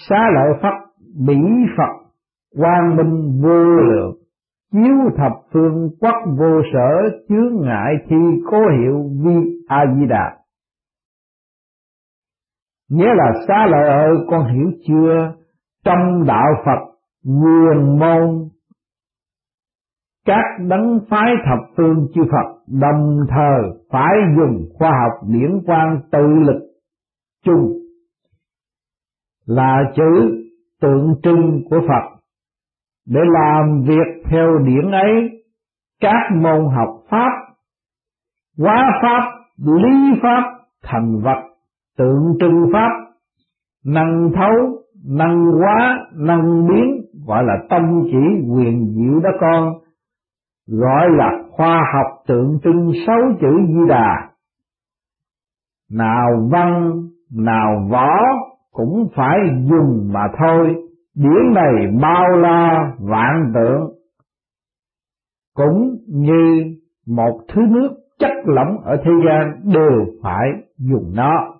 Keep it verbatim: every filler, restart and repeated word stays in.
xá lợi Phật, bỉ Phật, quang minh vô lượng, chiếu thập phương quốc vô sở, chướng ngại thi cố hiệu vi A Di Đà. Nghĩa là xá lợi ơi, con hiểu chưa? Trong đạo Phật nguyên môn, các đấng phái thập phương chư Phật đồng thời phải dùng khoa học điển quang tự lực chung là chữ tượng trưng của Phật để làm việc theo điển ấy. Các môn học pháp, hóa pháp, lý pháp thành vật, tượng trưng pháp, năng thấu, năng hóa, năng biến, gọi là tâm chỉ quyền diệu đó con, gọi là khoa học tượng trưng sáu chữ Di Đà. Nào văn, nào võ cũng phải dùng mà thôi. Điển này bao la vạn tượng, cũng như một thứ nước chất lỏng ở thế gian đều phải dùng nó.